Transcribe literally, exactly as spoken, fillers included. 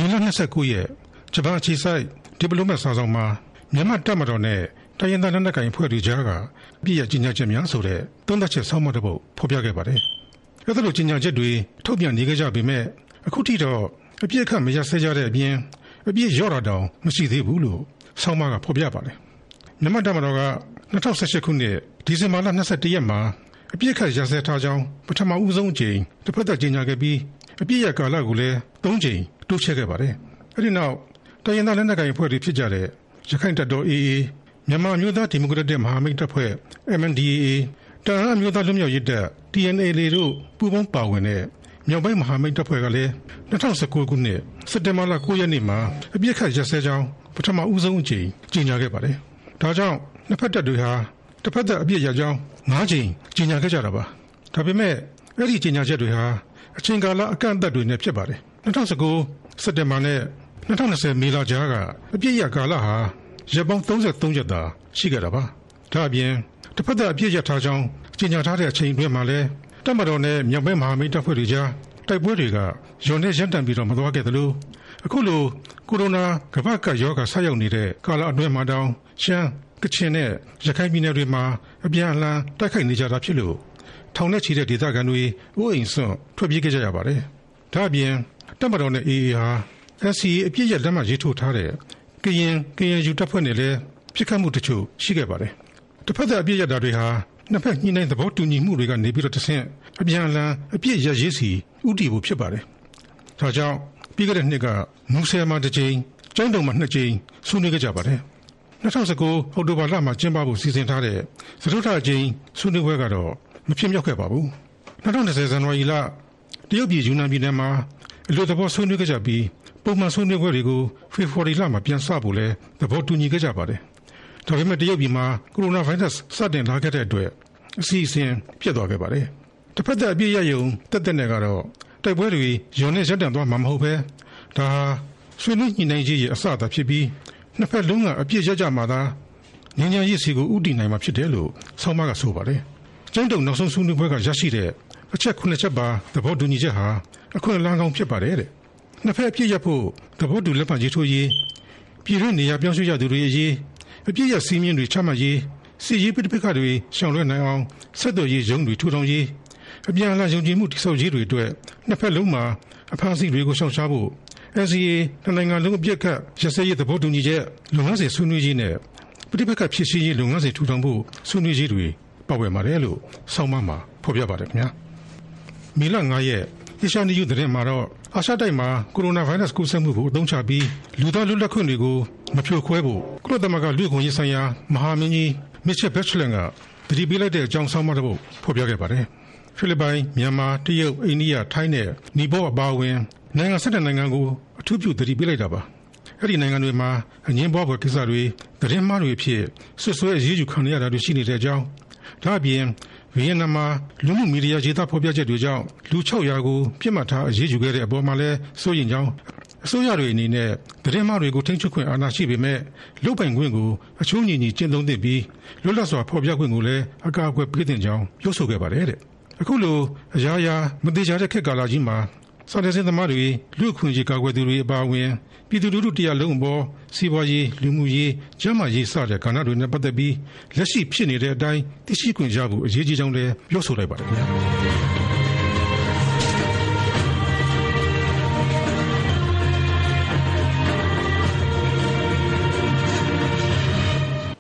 မေလနှစ်၉ရက်ဂျပန်အခြေစိုက်ဒီပလိုမတ်စာဆောင်မှာမြန်မာတပ်မတော်နဲ့တိုင်းရင်းသားလက်နက်ကိုင်အဖွဲ့တွေကြားကအပြည့်အကျဉ်းချက်များဆိုတဲ့သုံးသက်ချက်ဆောင်းပါးတစ်ပုဒ်ဖော်ပြခဲ့ပါတယ်။အဲ့ဒါလိုကျဉ်းချက်တွေထုတ်ပြန်နေကြကြပေမဲ့အခုထိတော့အပြည့်အခတ်မရစဲကြတဲ့အပြင်အပြည့်ရော့တာတောင်မရှိသေးဘူးလို့ဆောင်းပါးကဖော်ပြပါတယ်။မြန်မာတပ်မတော်က၂၀၁၈ခုနှစ်ဒီဇင်ဘာလ၂၁ရက်မှာအပြည့်အခတ်ရစဲထားကြောင်းပထမဦးဆုံးအကြိမ်တစ်ဖက်သက်ကျဉ်းခဲ့ပြီးအပြည့်ရကာလကိုလည်း၃ကြိမ်တိုးချဲ့ခဲ့ပါတယ်။အဲဒီနောက်တိုင်းရင်းသားလက်နက်ကိုင်အဖွဲ့တွေဖြစ်ကြတဲ့ရခိုင်တပ်တော် အေအေ မြန်မာမျိုးသားဒီမိုကရက်တစ်မဟာမိတ်တပ်ဖွဲ့ အမ် အန် ဒီ အေ အေ တအန်းမျိုးသားလွတ်မြောက်ရေးတပ် တီ အန် အေ အေ တို့ပူးပေါင်းပါဝင်တဲ့မြောက်ပိုင်းမဟာမိတ်တပ်ဖွဲ့ကလည်း၂၀၁၉ခုနှစ်စက်တင်ဘာလ၉ရက်နေ့မှာအပြည့်အခတ်ရစဲကြောင်းပထမဦးဆုံးအကြိမ်ကြေညာခဲ့ပါတယ်။ဒါကြောင့်နှစ်ဖက်တပ်တွေဟာတစ်ဖက်သက်အပြည့်ရကြောင်း၅ကြိမ်ကြေညာခဲ့ကြတာပါ။ဒါပေမဲ့အဲ့ဒီကြေညာချက်တွေဟာအချိန်ကာလအကန့်အသတ်တွေနဲ့ဖြစ်ပါတယ်။၂၀၁၉စက်တင်ဘာနဲ့၂၀၂၀မေလကြားကအပြည့်ရကာလဟာရက်ပေါင်း၃၃ရက်သာရှိခဲ့တာပါ။ဒါအပြင်တစ်ဖက်သက်အပြည့်ရထားကြောင်းကြေညာထားတဲ့အချိန်အတွင်းမှာလည်းတပ်မတော်နဲ့မြောက်ပိုင်းမဟာမိတ်တပ်ဖွဲ့တွေကြားတိုက်ပွဲတွေကရုံနဲ့ရပ်တန့်ပြီးတော့မသွားခဲ့သလိုအခုလိုကိုရိုနာကမ္ဘာ့ကပ်ရောဂါဆက်ရောက်နေတဲ့ကာလအတွင်းမှာတောင်ရှမ်းကချင်နဲ့ရခိုင်ပြည်နယ်တွေမှာအပြန်အလှန်တိုက်ခိုက်နေကြတာဖြစ်လို့ထောင်နဲ့ချီတဲ့ဒေသခံတွေအိုးအိမ်စွန့်ထွက်ပြေးခဲ့ကြရပါတယ်။ဒါအပြင်တပ်မတော်နဲ့ အေအေ ဟာ အန် စီ အေ အပြည့်ရလက်မှတ်ရေးထိုးထားတဲ့ကရင် ကေအန်ယူ တပ်ဖွဲ့နဲ့လည်းဖြစ်ခတ်မှုတချို့ရှိခဲ့ပါတယ်။တစ်ဖက်သက်အပြည့်ရတာတွေဟာနှစ်ဖက်ညှိနှိုင်းသဘောတူညီမှုတွေကနေပြီးတော့တဆင့်အပြန်အလှန်အပြည့်ရရေးစီဥတီဖို့ဖြစ်ပါတယ်။ဒါကြောင့်ပြီးခဲ့တဲ့နှစ်ကမူဆယ်မှာတစ်ကြိမ်ကျန်းတုံမှာနှစ်ကြိမ်ဆွေးနွေးခဲ့ကြပါတယ်။၂၀၁၉အောက်တိုဘာလမှာကျင်းပဖို့စီစဉ်ထားတဲ့သရုပ်ထအကြိမ်ဆွေးနွေးပွဲကတော့မဖြစ်မြောက်ခဲ့ပါဘူး။၂၀၂၀ဇန်နဝါရီလတရုတ်ပြည်ယူနန်ပြည်နယ်မှာအလို့သဘောဆွေးနွေးခဲ့ကြပြီးပုံမှန်ဆွေးနွေးပွဲတွေကိုဖေဖော်ဝါရီလမှာပြန်စဖို့လဲသဘောတူညီခဲ့ကြပါတယ်။ဒါပေမဲ့တရုတ်ပြည်မှာကိုရိုနာဗိုင်းရပ်စ်စတင်လာခဲ့တဲ့အတွက်အစီအစဉ်ပြတ်သွားခဲ့ပါတယ်။တစ်ဖက်သက်အပြည့်ရယုံတက်တက်နဲ့ကတော့တိုက်ပွဲတွေရုံနဲ့ရပ်တန့်သွားမှာမဟုတ်ပဲဒါဟာဆွေးနွေးညှိနှိုင်းရေးရဲ့အစအသာဖြစ်ပြီးနှစ်ဖက်လုံးကအပြည့်ရကြမှာသာငြိမ်းချမ်းရေးစီကိုဥတည်နိုင်မှာဖြစ်တယ်လို့ဆောင်းပါးကဆိုပါတယ်။ကျန်းတုံနောက်ဆုံးဆွေးနွေးပွဲကရရှိတဲ့အချက်ခုနှစ်ချက်ပါသဘောတူညီချက်ဟာအခွင့်အလမ်းကောင်းဖြစ်ပါတယ်တဲ့။နှစ်ဖက်အပြည့်ရဖို့သဘောတူလက်မှတ်ရေးထိုးရေးပြည်တွင်းနေရာပြောင်းရွှေ့ရသူတွေအရေးအပြည့်ရစီးမြင့်တွေချမှတ်ရေးစီရေးပိဋကတွေရှောင်လွှဲနိုင်အောင်ဆက်သွယ်ရေးရုံးတွေထူထောင်ရေးအပြန်အလှန်ယုံကြည်မှုတည်ဆောက်ရေးတွေအတွက်နှစ်ဖက်လုံးမှာအဖမ်းဆီးတွေကိုရှောင်ရှားဖို့ အန် စီ အေ နိုင်ငံလုံးအပြည့်အခတ်ရစဲရေးသဘောတူညီချက်လုပ်ငန်းစဉ်ဆွေးနွေးရေးနဲ့ပိဋကဖြစ်ရှိရေးလုပ်ငန်းစဉ်ထူထောင်ဖို့ဆွေးနွေးရေးတွေပါဝင်ပါတယ်လို့ဆောင်းပါးမှာဖော်ပြပါတယ်ခင်ဗျာ။မေလ၅ရက်အေရှားနီယူသတင်းမှာတော့အာရှတိုက်မှာကိုရိုနာဗိုင်းရပ်စ်ကူးစက်မှုကိုအသုံးချပြီးလူသားလွတ်လပ်ခွင့်တွေကိုမဖြိုခွဲဖို့ကုလသမဂ္ဂလူ့အခွင့်အရေးဆိုင်ရာမဟာမင်းကြီးမစ်ချယ်ဘက်ချလန်ကတတိပေးလိုက်တဲ့အကြောင်းဆောင်းပါးတစ်ပုဒ်ဖော်ပြခဲ့ပါတယ်။ဖိလစ်ပိုင်မြန်မာတရုတ်အိန္ဒိယထိုင်းနဲ့နီပေါအပါအဝင်နိုင်ငံ၁၁နိုင်ငံကိုအထူးပြုတတိပေးလိုက်တာပါ။အဲ့ဒီနိုင်ငံတွေမှာအငင်းပွားဖွယ်ကိစ္စတွေသတင်းမှားတွေဖြစ်ဆွဆွဲအရေးယူခံရတာတွေရှိနေတဲ့အကြောင်းဒါအပြင်ဗီယက်နမ်မှာလူမှုမီဒီယာရေးသားဖော်ပြချက်တွေကြောင့်လူ၆ရာကိုပြစ်မှတ်ထားအရေးယူခဲ့တဲ့အပေါ်မှာလည်းစိုးရိမ်ကြောင်းအစိုးရတွေအနေနဲ့သတင်းမှားတွေကိုထိန်းချုပ်ခွင့်အာဏာရှိပေမဲ့လုတ်ပိုင်ခွင့်ကိုအချိုးညီညီကျင့်သုံးသင့်ပြီးလွတ်လပ်စွာဖော်ပြခွင့်ကိုလည်းအကာအကွယ်ပေးသင့်ကြောင်းပြောဆိုခဲ့ပါတယ်တဲ့အခုလိုအရာရာမတိကျတဲ့ခေတ်ကာလကြီးမှာစာနယ်ဇင်းသမားတွေလူ့အခွင့်အရေးကာကွယ်သူတွေအပါအဝင်ပြည်သူလူထုတရားလုံးအပေါ်စီးပွားရေးလူမှုရေးကျန်းမာရေးစတဲ့ကဏ္ဍတွေနဲ့ပတ်သက်ပြီးလက်ရှိဖြစ်နေတဲ့အတိုင်းသိရှိခွင့်ရဖို့အရေးကြီးကြောင်းလည်းပြောဆိုလိုက်ပါတယ်ခင်ဗျာ